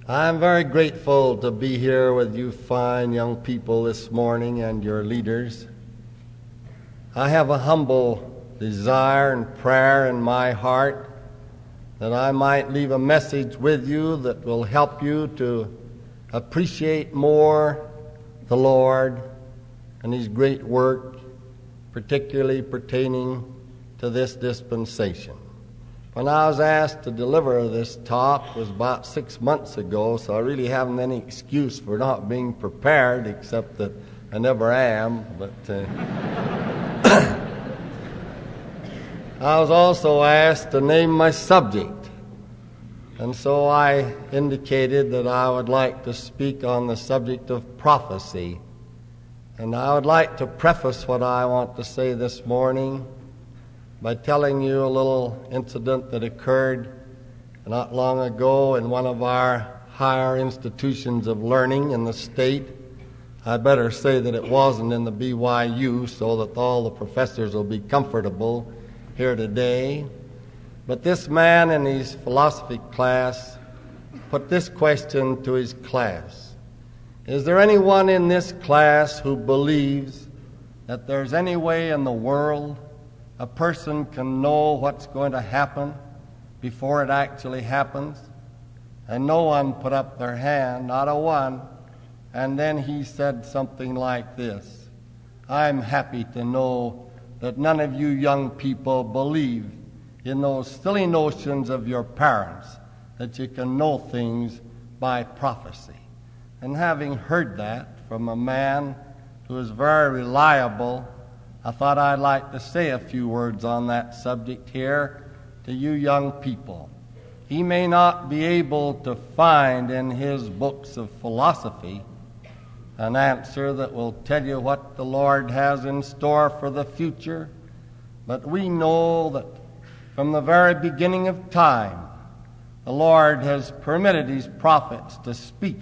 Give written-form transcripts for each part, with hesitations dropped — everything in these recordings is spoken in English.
I'm very grateful to be here with you fine young people this morning and your leaders. I have a humble desire and prayer in my heart that I might leave a message with you that will help you to appreciate more the Lord and His great work, particularly pertaining to this dispensation. When I was asked to deliver this talk was about 6 months ago, so I really haven't any excuse for not being prepared, except that I never am. But I was also asked to name my subject, and so I indicated that I would like to speak on the subject of prophecy. And I would like to preface what I want to say this morning by telling you a little incident that occurred not long ago in one of our higher institutions of learning in the state. I better say that it wasn't in the BYU so that all the professors will be comfortable here today. But this man in his philosophy class put this question to his class: is there anyone in this class who believes that there's any way in the world a person can know what's going to happen before it actually happens? And no one put up their hand, not a one. And then he said something like this: I'm happy to know that none of you young people believe in those silly notions of your parents that you can know things by prophecy. And having heard that from a man who is very reliable, I thought I'd like to say a few words on that subject here to you young people. He may not be able to find in his books of philosophy an answer that will tell you what the Lord has in store for the future, but we know that from the very beginning of time, the Lord has permitted His prophets to speak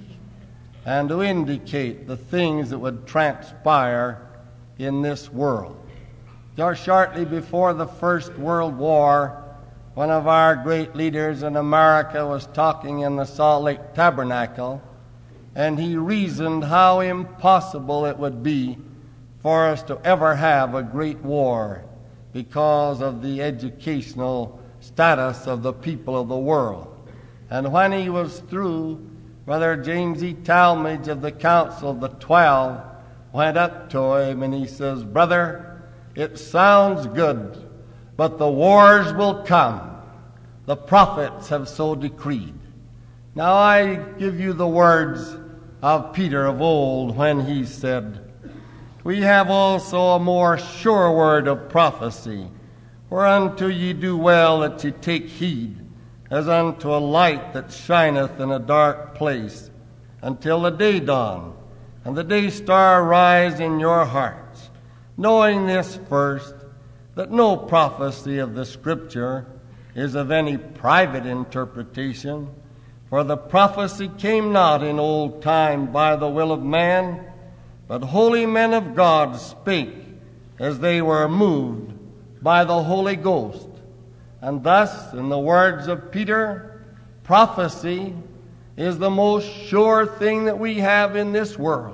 and to indicate the things that would transpire in this world. Just shortly before the First World War, one of our great leaders in America was talking in the Salt Lake Tabernacle, and he reasoned how impossible it would be for us to ever have a great war because of the educational status of the people of the world. And when he was through, Brother James E. Talmage of the Council of the 12 went up to him and he says, "Brother, it sounds good, but the wars will come. The prophets have so decreed." Now I give you the words of Peter of old when he said, "We have also a more sure word of prophecy, whereunto ye do well that ye take heed, as unto a light that shineth in a dark place, until the day dawn, and the day star rise in your hearts, knowing this first, that no prophecy of the Scripture is of any private interpretation. For the prophecy came not in old time by the will of man, but holy men of God spake as they were moved by the Holy Ghost." And thus, in the words of Peter, prophecy is the most sure thing that we have in this world.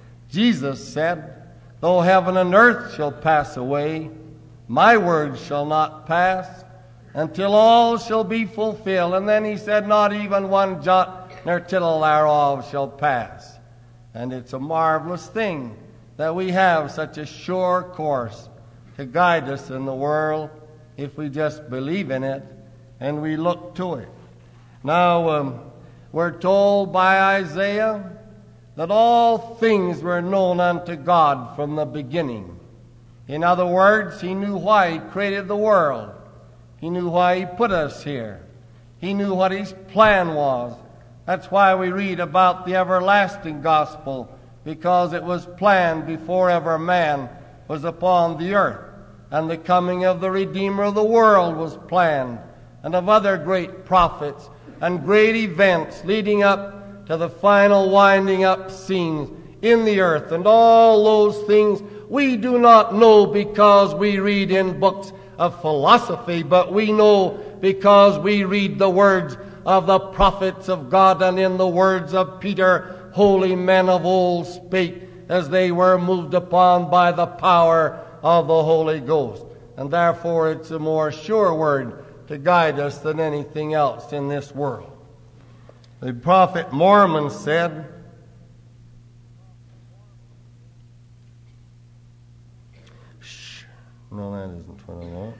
Jesus said, "Though heaven and earth shall pass away, my words shall not pass, until all shall be fulfilled." And then he said, "Not even one jot nor tittle thereof shall pass." And it's a marvelous thing that we have such a sure course to guide us in the world if we just believe in it and we look to it. Now, we're told by Isaiah that all things were known unto God from the beginning. In other words, He knew why He created the world. He knew why He put us here. He knew what His plan was. That's why we read about the everlasting gospel, because it was planned before ever man was upon the earth. And the coming of the Redeemer of the world was planned, and of other great prophets and great events leading up to the final winding up scenes in the earth. And all those things we do not know because we read in books of philosophy, but we know because we read the words of the prophets of God, and in the words of Peter, holy men of old spake as they were moved upon by the power of the Holy Ghost. And therefore it's a more sure word to guide us than anything else in this world. The prophet Mormon said, no, that isn't what I want.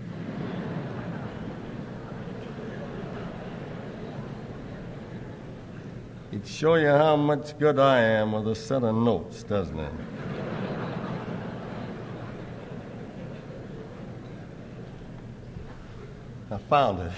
It'd show you how much good I am with a set of notes, doesn't it? I found it.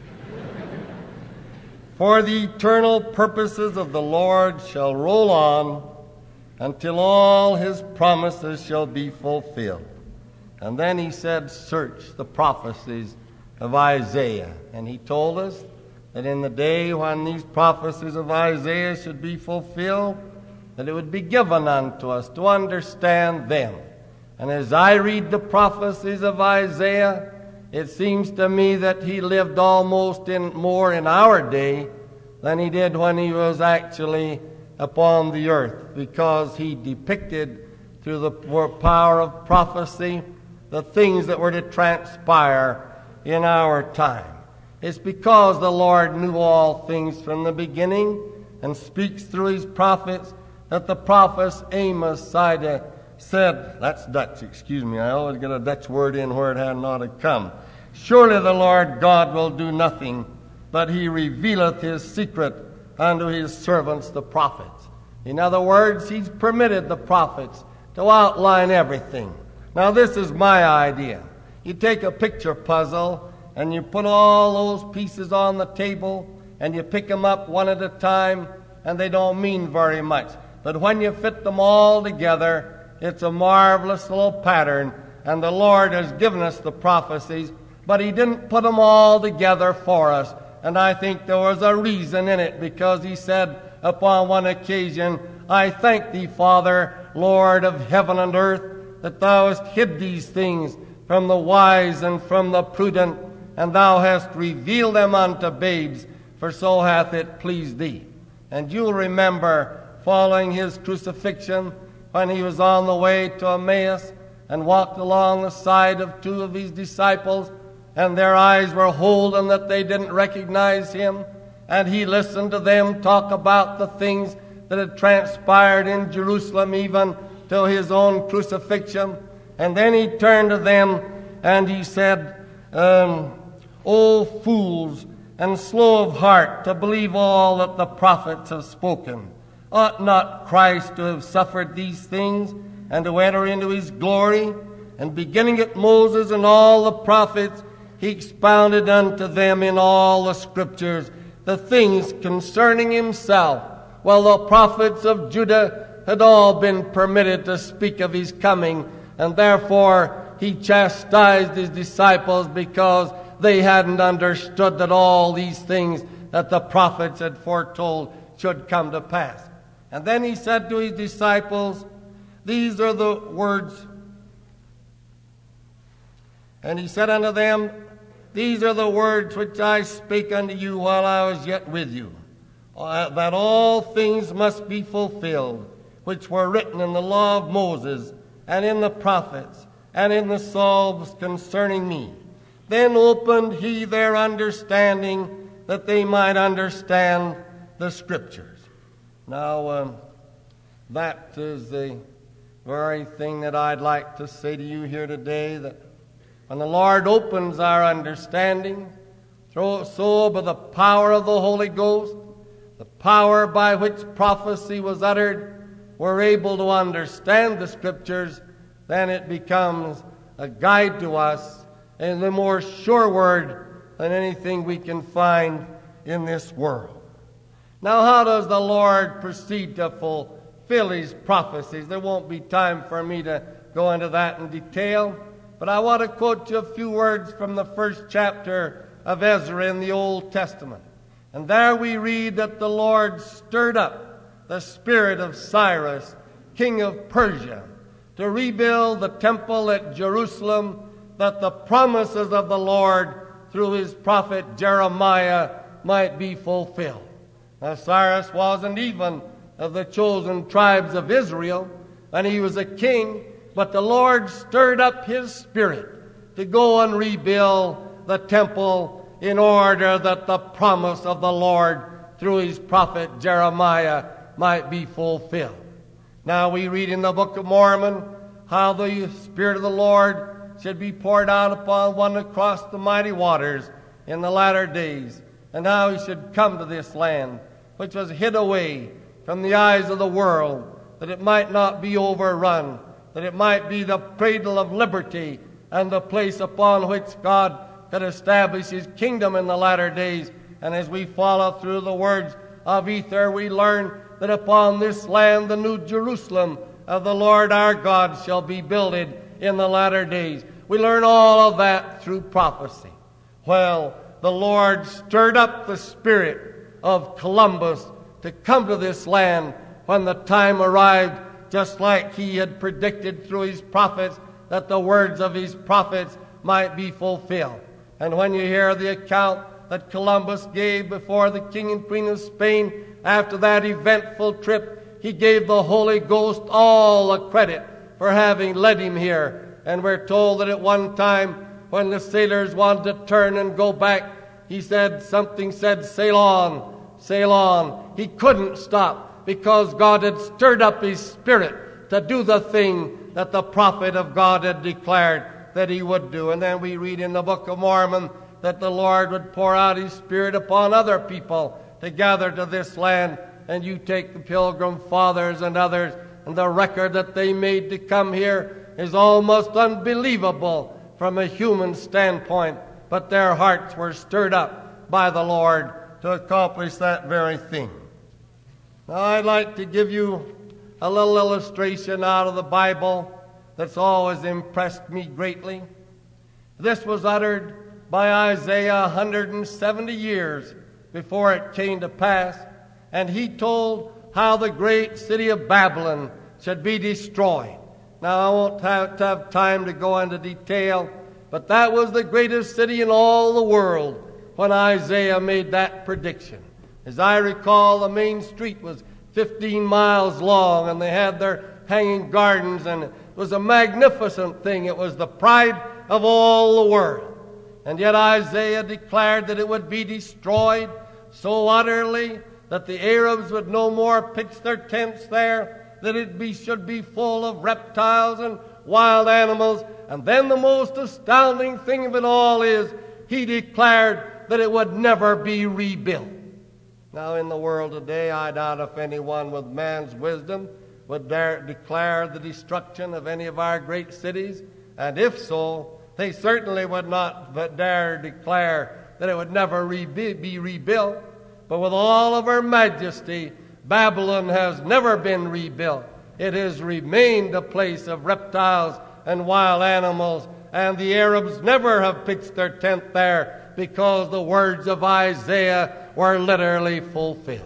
For the eternal purposes of the Lord shall roll on until all his promises shall be fulfilled. And then he said, search the prophecies of Isaiah. And he told us that in the day when these prophecies of Isaiah should be fulfilled, that it would be given unto us to understand them. And as I read the prophecies of Isaiah, it seems to me that he lived almost more in our day than he did when he was actually upon the earth, because he depicted through the power of prophecy the things that were to transpire in our time. It's because the Lord knew all things from the beginning and speaks through his prophets that the prophet Amos said, that's Dutch, excuse me, I always get a Dutch word in where it had not to come. Surely the Lord God will do nothing, but he revealeth his secret unto his servants the prophets. In other words, he's permitted the prophets to outline everything. Now this is my idea. You take a picture puzzle and you put all those pieces on the table and you pick them up one at a time, and they don't mean very much. But when you fit them all together, it's a marvelous little pattern, and the Lord has given us the prophecies, but he didn't put them all together for us. And I think there was a reason in it, because he said upon one occasion, I thank thee, Father, Lord of heaven and earth, that thou hast hid these things from the wise and from the prudent, and thou hast revealed them unto babes, for so hath it pleased thee. And you'll remember, following his crucifixion, when he was on the way to Emmaus and walked along the side of two of his disciples, and their eyes were holden that they didn't recognize him, and he listened to them talk about the things that had transpired in Jerusalem even till his own crucifixion. And then he turned to them and he said, O fools, and slow of heart to believe all that the prophets have spoken. Ought not Christ to have suffered these things and to enter into his glory? And beginning at Moses and all the prophets, he expounded unto them in all the scriptures the things concerning himself. Well, the prophets of Judah had all been permitted to speak of his coming, and therefore he chastised his disciples because they hadn't understood that all these things that the prophets had foretold should come to pass. And then he said to his disciples, these are the words. And he said unto them, these are the words which I spake unto you while I was yet with you, that all things must be fulfilled, which were written in the law of Moses, and in the prophets, and in the Psalms concerning me. Then opened he their understanding, that they might understand the Scriptures. Now, that is the very thing that I'd like to say to you here today, that when the Lord opens our understanding, so by the power of the Holy Ghost, the power by which prophecy was uttered, we're able to understand the Scriptures, then it becomes a guide to us and the more sure word than anything we can find in this world. Now, how does the Lord proceed to fulfill his prophecies? There won't be time for me to go into that in detail, but I want to quote you a few words from the first chapter of Ezra in the Old Testament. And there we read that the Lord stirred up the spirit of Cyrus, king of Persia, to rebuild the temple at Jerusalem, that the promises of the Lord through his prophet Jeremiah might be fulfilled. Now Cyrus wasn't even of the chosen tribes of Israel, and he was a king, but the Lord stirred up his spirit to go and rebuild the temple in order that the promise of the Lord through his prophet Jeremiah might be fulfilled. Now we read in the Book of Mormon how the Spirit of the Lord should be poured out upon one across the mighty waters in the latter days, and how he should come to this land, which was hid away from the eyes of the world, that it might not be overrun, that it might be the cradle of liberty and the place upon which God could establish his kingdom in the latter days. And as we follow through the words of Ether, we learn that upon this land the new Jerusalem of the Lord our God shall be builded in the latter days. We learn all of that through prophecy. Well, the Lord stirred up the spirit of Columbus to come to this land when the time arrived, just like he had predicted through his prophets, that the words of his prophets might be fulfilled. And when you hear the account that Columbus gave before the King and Queen of Spain after that eventful trip, he gave the Holy Ghost all the credit for having led him here. And we're told that at one time when the sailors wanted to turn and go back, he said, something said, sail on, sail on. He couldn't stop because God had stirred up his spirit to do the thing that the prophet of God had declared that he would do. And then we read in the Book of Mormon that the Lord would pour out his Spirit upon other people to gather to this land. And you take the Pilgrim Fathers and others, and the record that they made to come here is almost unbelievable from a human standpoint. But their hearts were stirred up by the Lord to accomplish that very thing. Now I'd like to give you a little illustration out of the Bible that's always impressed me greatly. This was uttered by Isaiah 170 years before it came to pass, and he told how the great city of Babylon should be destroyed. Now I won't have time to go into detail, but that was the greatest city in all the world when Isaiah made that prediction. As I recall, the main street was 15 miles long, and they had their hanging gardens, and it was a magnificent thing. It was the pride of all the world. And yet Isaiah declared that it would be destroyed so utterly that the Arabs would no more pitch their tents there, that it should be full of reptiles and wild animals. And then the most astounding thing of it all is he declared that it would never be rebuilt. Now in the world today, I doubt if anyone with man's wisdom would dare declare the destruction of any of our great cities. And if so, they certainly would not dare declare that it would never be rebuilt. But with all of her majesty, Babylon has never been rebuilt. It has remained a place of reptiles and wild animals, and the Arabs never have pitched their tent there because the words of Isaiah were literally fulfilled.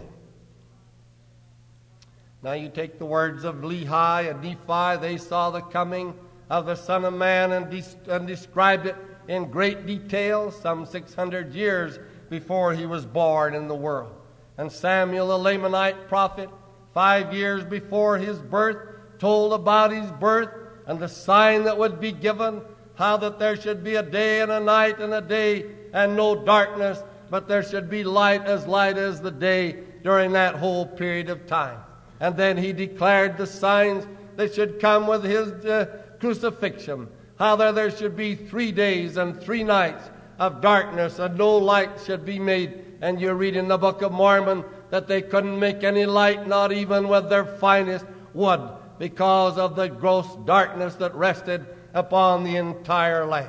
Now you take the words of Lehi and Nephi. They saw the coming of the Son of Man and described it in great detail some 600 years before he was born in the world. And Samuel the Lamanite prophet, 5 years before his birth, told about his birth and the sign that would be given, how that there should be a day and a night and a day and no darkness, but there should be light as the day during that whole period of time. And then he declared the signs that should come with his crucifixion, how there should be 3 days and 3 nights of darkness and no light should be made. And you read in the Book of Mormon that they couldn't make any light, not even with their finest wood, because of the gross darkness that rested upon the entire land.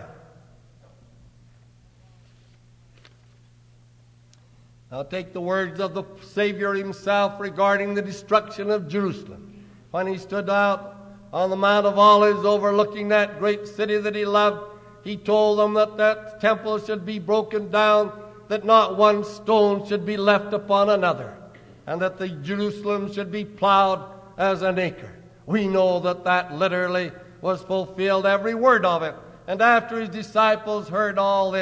Now take the words of the Savior himself regarding the destruction of Jerusalem. When he stood out on the Mount of Olives overlooking that great city that he loved, he told them that that temple should be broken down, that not one stone should be left upon another, and that the Jerusalem should be plowed as an acre. We know that that literally was fulfilled, every word of it. And after his disciples heard all this,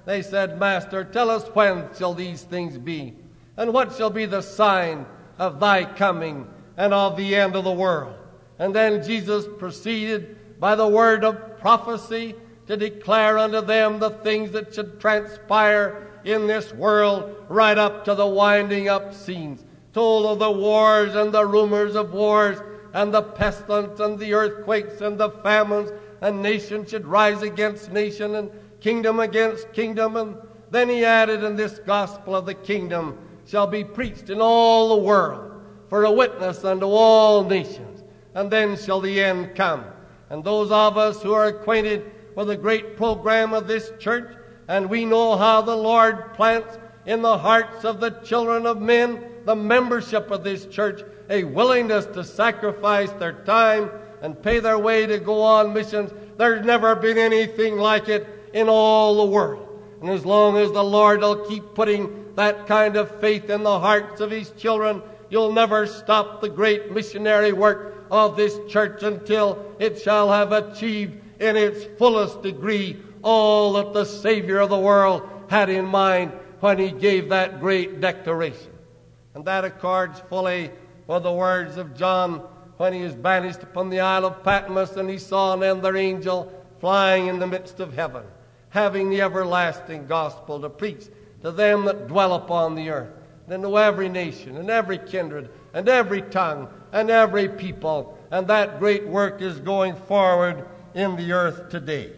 they said, Master, tell us when shall these things be? And what shall be the sign of thy coming and of the end of the world? And then Jesus proceeded by the word of prophecy to declare unto them the things that should transpire in this world right up to the winding up scenes. Told of the wars and the rumors of wars and the pestilence and the earthquakes and the famines, and nation should rise against nation and kingdom against kingdom. And then he added, and this gospel of the kingdom shall be preached in all the world for a witness unto all nations, and then shall the end come. And those of us who are acquainted with the great program of this church, and we know how the Lord plants in the hearts of the children of men the membership of this church, a willingness to sacrifice their time and pay their way to go on missions. There's never been anything like it in all the world. And as long as the Lord will keep putting that kind of faith in the hearts of His children, you'll never stop the great missionary work of this church until it shall have achieved in its fullest degree all that the Savior of the world had in mind when He gave that great declaration. And that accords fully with the words of John when he was banished upon the Isle of Patmos, and he saw another angel flying in the midst of heaven, having the everlasting gospel to preach to them that dwell upon the earth, and to every nation, and every kindred, and every tongue, and every people. And that great work is going forward in the earth today.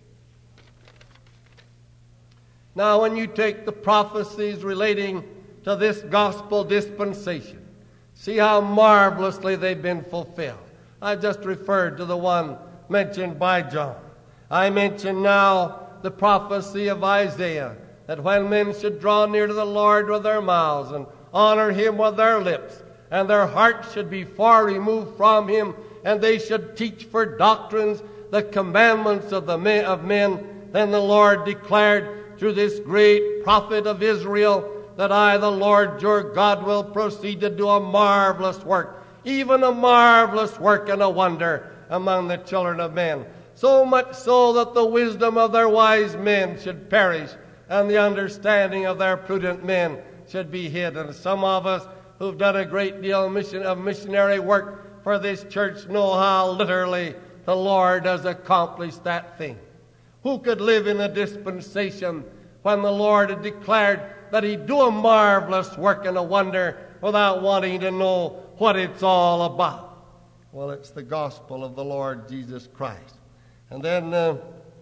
Now, when you take the prophecies relating to this gospel dispensation, see how marvelously they've been fulfilled. I just referred to the one mentioned by John. I mention now the prophecy of Isaiah, that when men should draw near to the Lord with their mouths and honor Him with their lips, and their hearts should be far removed from Him, and they should teach for doctrines the commandments of men, then the Lord declared through this great prophet of Israel that I, the Lord your God, will proceed to do a marvelous work, even a marvelous work and a wonder among the children of men. So much so that the wisdom of their wise men should perish, and the understanding of their prudent men should be hid. And some of us who've done a great deal of missionary work for this church know how literally the Lord has accomplished that thing. Who could live in a dispensation when the Lord had declared that He'd do a marvelous work and a wonder without wanting to know what it's all about? Well, it's the gospel of the Lord Jesus Christ. And then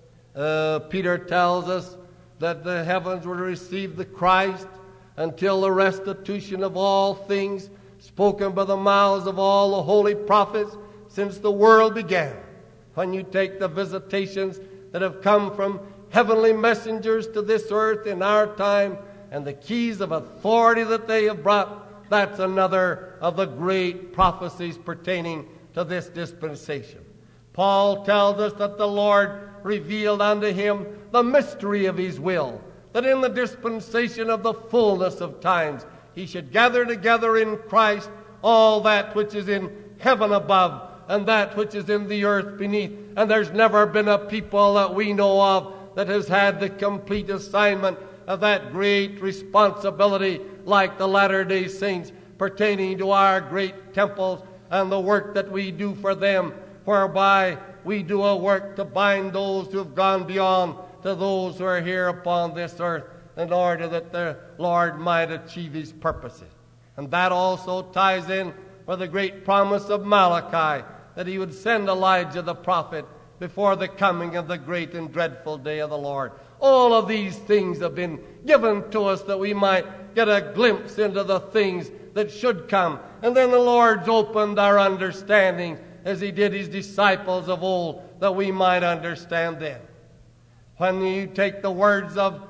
Peter tells us that the heavens will receive the Christ until the restitution of all things spoken by the mouths of all the holy prophets since the world began. When you take the visitations that have come from heavenly messengers to this earth in our time, and the keys of authority that they have brought, that's another of the great prophecies pertaining to this dispensation. Paul tells us that the Lord revealed unto him the mystery of His will, that in the dispensation of the fullness of times He should gather together in Christ all that which is in heaven above and that which is in the earth beneath. And there's never been a people that we know of that has had the complete assignment of that great responsibility like the Latter-day Saints pertaining to our great temples and the work that we do for them, whereby we do a work to bind those who have gone beyond to those who are here upon this earth in order that the Lord might achieve His purposes. And that also ties in with the great promise of Malachi that He would send Elijah the prophet before the coming of the great and dreadful day of the Lord. All of these things have been given to us that we might get a glimpse into the things that should come. And then the Lord's opened our understanding as He did His disciples of old, that we might understand them. When you take the words of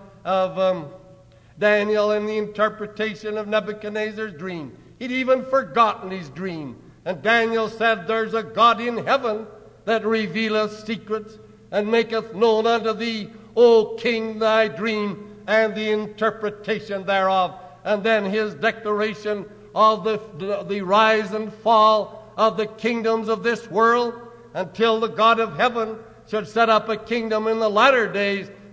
Daniel in the interpretation of Nebuchadnezzar's dream, he'd even forgotten his dream. And Daniel said, there's a God in heaven that revealeth secrets and maketh known unto thee, O King, thy dream and the interpretation thereof. And then his declaration of the rise and fall of the kingdoms of this world until the God of heaven should set up a kingdom in the latter days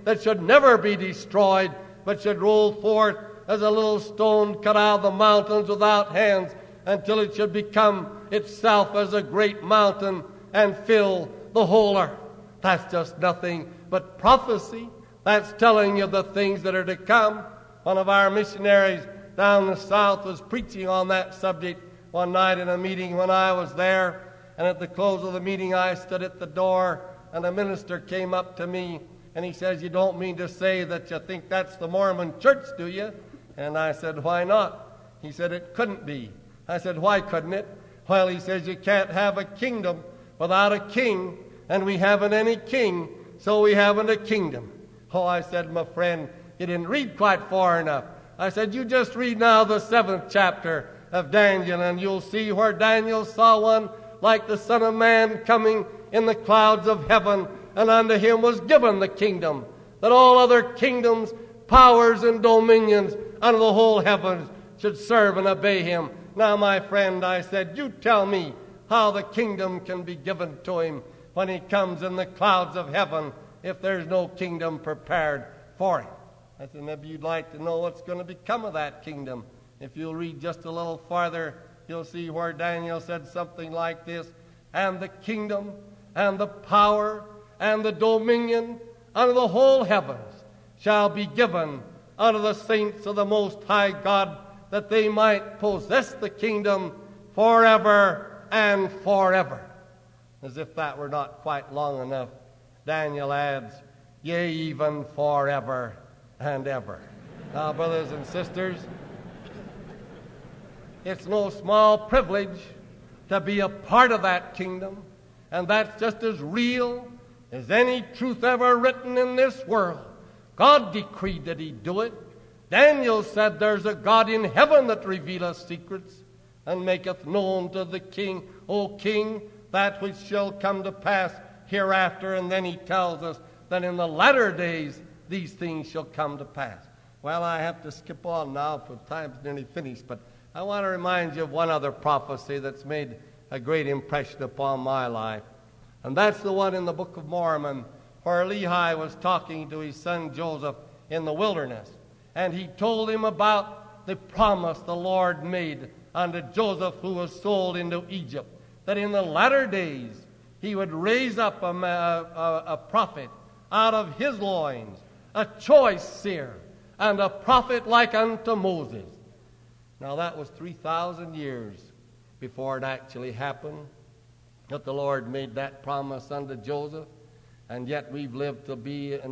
that should never be destroyed, but should roll forth as a little stone cut out of the mountains without hands, until it should become itself as a great mountain and fill the whole earth. That's just nothing but prophecy. That's telling you the things that are to come. One of our missionaries down the south was preaching on that subject one night in a meeting when I was there, and at the close of the meeting I stood at the door, and the minister came up to me, and he says, "You don't mean to say that you think that's the Mormon church, do you?" And I said, "Why not?" He said, "It couldn't be." I said, "Why couldn't it?" Well, he says, "You can't have a kingdom without a king, and we haven't any king, so we haven't a kingdom." Oh, I said, "My friend, you didn't read quite far enough." I said, "You just read now the 7th chapter of Daniel, and you'll see where Daniel saw one like the Son of Man coming in the clouds of heaven, and unto him was given the kingdom, that all other kingdoms, powers, and dominions under the whole heavens should serve and obey him." Now, my friend, I said, you tell me how the kingdom can be given to him when he comes in the clouds of heaven if there's no kingdom prepared for him. I said, maybe you'd like to know what's going to become of that kingdom. If you'll read just a little farther, you'll see where Daniel said something like this: "And the kingdom and the power and the dominion under the whole heavens shall be given unto the saints of the Most High God, that they might possess the kingdom forever and forever." As if that were not quite long enough, Daniel adds, "Yea, even forever and ever." Now, brothers and sisters, it's no small privilege to be a part of that kingdom, and that's just as real as any truth ever written in this world. God decreed that he'd do it. Daniel said, "There's a God in heaven that revealeth secrets, and maketh known to the king, O king, that which shall come to pass hereafter." And then he tells us that in the latter days these things shall come to pass. Well, I have to skip on now, for time's nearly finished, but I want to remind you of one other prophecy that's made a great impression upon my life. And that's the one in the Book of Mormon, where Lehi was talking to his son Joseph in the wilderness. And he told him about the promise the Lord made unto Joseph, who was sold into Egypt, that in the latter days he would raise up a prophet out of his loins, a choice seer, and a prophet like unto Moses. Now that was 3,000 years before it actually happened, that the Lord made that promise unto Joseph, and yet we've lived to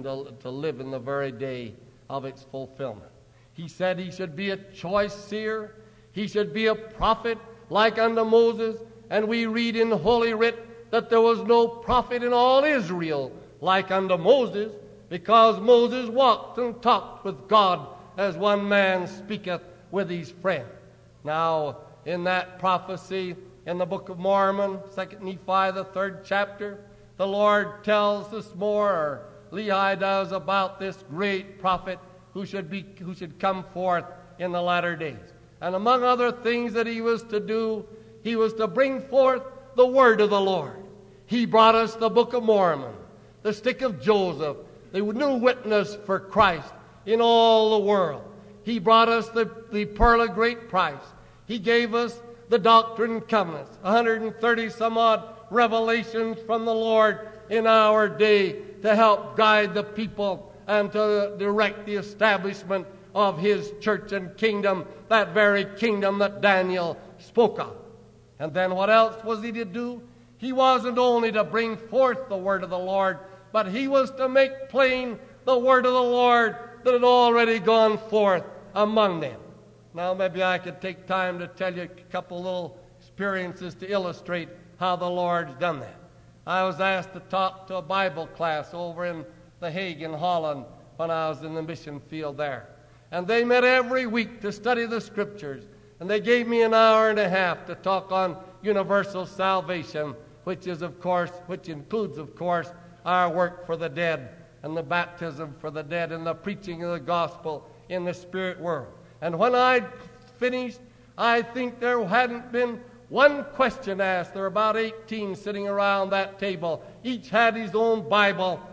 live in the very day of its fulfillment. He said he should be a choice seer, he should be a prophet like unto Moses, and we read in Holy Writ that there was no prophet in all Israel like unto Moses, because Moses walked and talked with God as one man speaketh with his friend. Now, in that prophecy in the Book of Mormon, 2 Nephi, the 3rd chapter, the Lord tells us more, or Lehi does, about this great prophet who should come forth in the latter days. And among other things that he was to do, he was to bring forth the word of the Lord. He brought us the Book of Mormon, the stick of Joseph, the new witness for Christ in all the world. He brought us the pearl of great price. He gave us the Doctrine and Covenants, 130 some odd revelations from the Lord in our day to help guide the people and to direct the establishment of his church and kingdom, that very kingdom that Daniel spoke of. And then what else was he to do? He wasn't only to bring forth the word of the Lord, but he was to make plain the word of the Lord that had already gone forth among them. Now maybe I could take time to tell you a couple little experiences to illustrate how the Lord's done that. I was asked to talk to a Bible class over in The Hague in Holland when I was in the mission field there. And they met every week to study the Scriptures. And they gave me an hour and a half to talk on universal salvation, which includes, of course, our work for the dead and the baptism for the dead and the preaching of the gospel in the spirit world. And when I finished, I think there hadn't been one question asked. There were about 18 sitting around that table. Each had his own Bible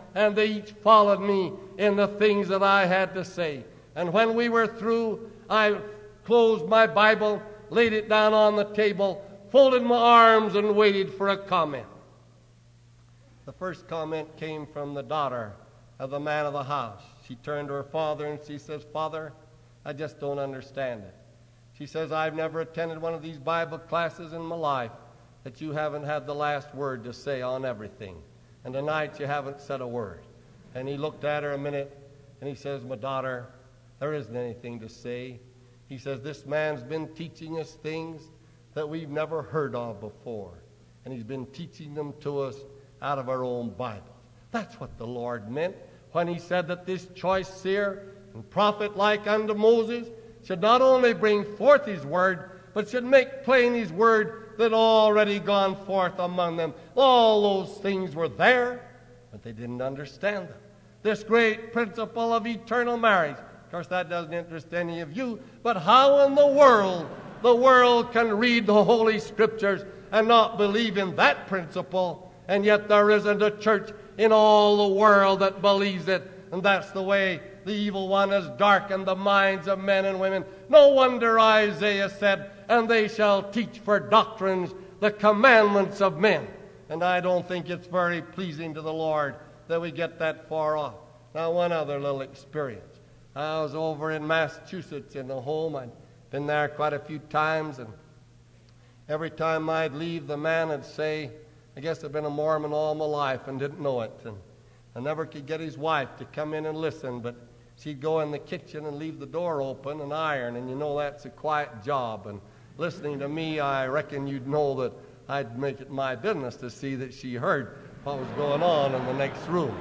and they each followed me in the things that I had to say. And when we were through, I closed my Bible, laid it down on the table, folded my arms, and waited for a comment. The first comment came from the daughter of the man of the house. She turned to her father and she says, "Father, I just don't understand it." She says, "I've never attended one of these Bible classes in my life that you haven't had the last word to say on everything. And tonight you haven't said a word." And he looked at her a minute and he says, "My daughter, there isn't anything to say." He says, "This man's been teaching us things that we've never heard of before. And he's been teaching them to us out of our own Bibles." That's what the Lord meant when he said that this choice seer and prophet like unto Moses should not only bring forth his word, but should make plain his word that already gone forth among them. All those things were there, but they didn't understand them. This great principle of eternal marriage, of course that doesn't interest any of you, but how in the world can read the Holy Scriptures and not believe in that principle, and yet there isn't a church in all the world that believes it, and that's the way the evil one has darkened the minds of men and women. No wonder Isaiah said, "And they shall teach for doctrines the commandments of men." And I don't think it's very pleasing to the Lord that we get that far off. Now, one other little experience. I was over in Massachusetts in a home. I'd been there quite a few times, and every time I'd leave, the man would say, "I guess I've been a Mormon all my life and didn't know it." And I never could get his wife to come in and listen, but she'd go in the kitchen and leave the door open and iron, and you know that's a quiet job. And listening to me, I reckon you'd know that I'd make it my business to see that she heard what was going on in the next room.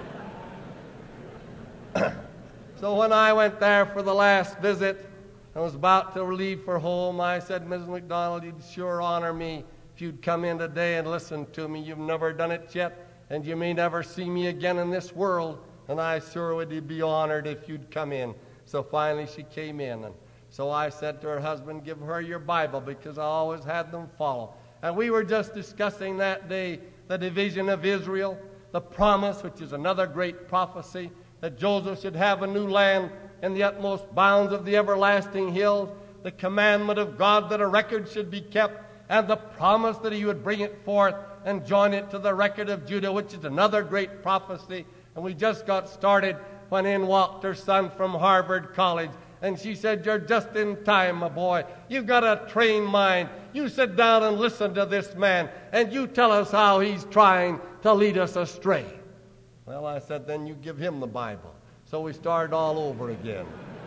So when I went there for the last visit, I was about to leave for home. I said, "Mrs. McDonald, you'd sure honor me if you'd come in today and listen to me. You've never done it yet, and you may never see me again in this world, and I sure would be honored if you'd come in." So finally she came in, and so I said to her husband, "Give her your Bible," because I always had them follow. And we were just discussing that day the division of Israel, the promise, which is another great prophecy, that Joseph should have a new land in the utmost bounds of the everlasting hills, the commandment of God that a record should be kept, and the promise that he would bring it forth and join it to the record of Judah, which is another great prophecy. And we just got started when in walked her son from Harvard College. And she said, "You're just in time, my boy. You've got a trained mind. You sit down and listen to this man, and you tell us how he's trying to lead us astray." Well, I said, "Then you give him the Bible." So we started all over again.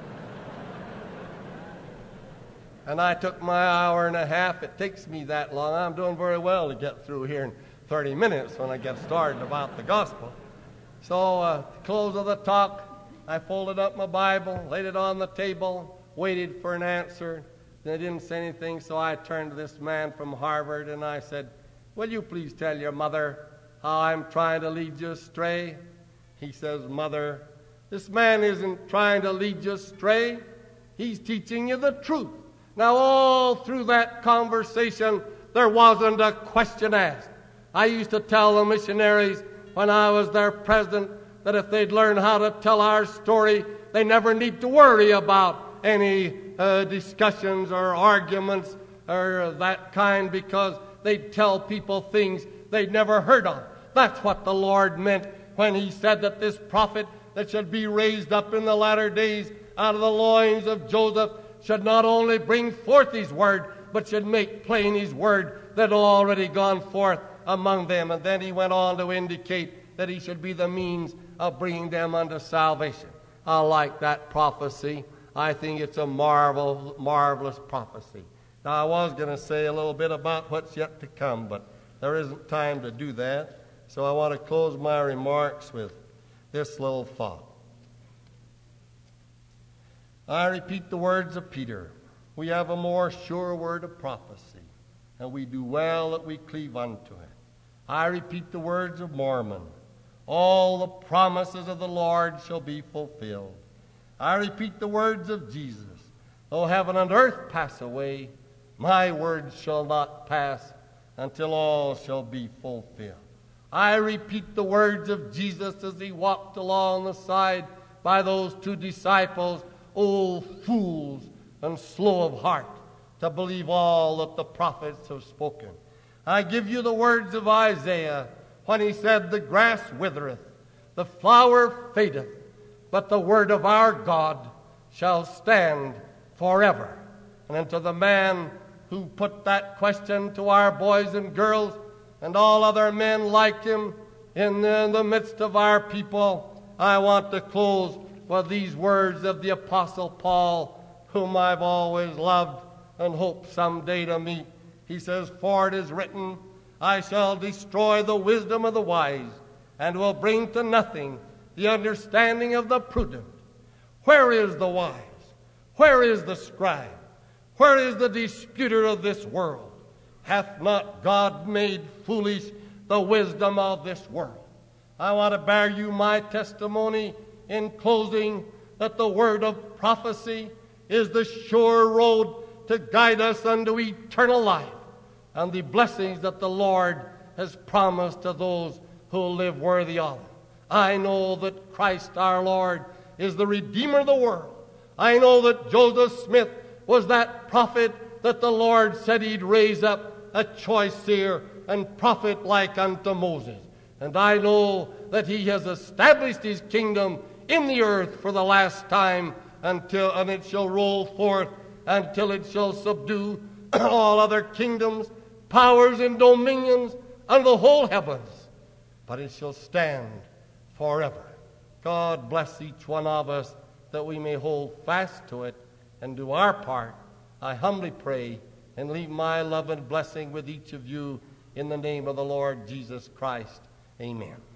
And I took my hour and a half. It takes me that long. I'm doing very well to get through here in 30 minutes when I get started about the gospel. So at the close of the talk, I folded up my Bible, laid it on the table, waited for an answer. They didn't say anything, so I turned to this man from Harvard and I said, "Will you please tell your mother how I'm trying to lead you astray?" He says, "Mother, this man isn't trying to lead you astray. He's teaching you the truth." Now, all through that conversation, there wasn't a question asked. I used to tell the missionaries when I was their president that if they'd learn how to tell our story, they never need to worry about any discussions or arguments or that kind, because they'd tell people things they'd never heard of. That's what the Lord meant when he said that this prophet that should be raised up in the latter days out of the loins of Joseph should not only bring forth his word, but should make plain his word that had already gone forth among them. And then he went on to indicate that he should be the means of bringing them unto salvation. I like that prophecy. I think it's a marvelous prophecy. Now, I was going to say a little bit about what's yet to come, but there isn't time to do that. So I want to close my remarks with this little thought. I repeat the words of Peter. We have a more sure word of prophecy, and we do well that we cleave unto it. I repeat the words of Mormon. All the promises of the Lord shall be fulfilled. I repeat the words of Jesus. Though heaven and earth pass away, my words shall not pass until all shall be fulfilled. I repeat the words of Jesus as he walked along the side by those two disciples, "O fools and slow of heart to believe all that the prophets have spoken." I give you the words of Isaiah when he said, "The grass withereth, the flower fadeth, but the word of our God shall stand forever." And unto the man who put that question to our boys and girls and all other men like him in the midst of our people, I want to close with these words of the Apostle Paul, whom I've always loved and hope someday to meet. He says, "For it is written, I shall destroy the wisdom of the wise, and will bring to nothing the understanding of the prudent." Where is the wise? Where is the scribe? Where is the disputer of this world? Hath not God made foolish the wisdom of this world? I want to bear you my testimony in closing that the word of prophecy is the sure road to guide us unto eternal life and the blessings that the Lord has promised to those who live worthy of it. I know that Christ our Lord is the Redeemer of the world. I know that Joseph Smith was that prophet that the Lord said he'd raise up, a choice seer and prophet like unto Moses. And I know that he has established his kingdom in the earth for the last time, and it shall roll forth until it shall subdue all other kingdoms, powers, and dominions under the whole heavens. But it shall stand forever. God bless each one of us that we may hold fast to it and do our part. I humbly pray and leave my love and blessing with each of you in the name of the Lord Jesus Christ. Amen.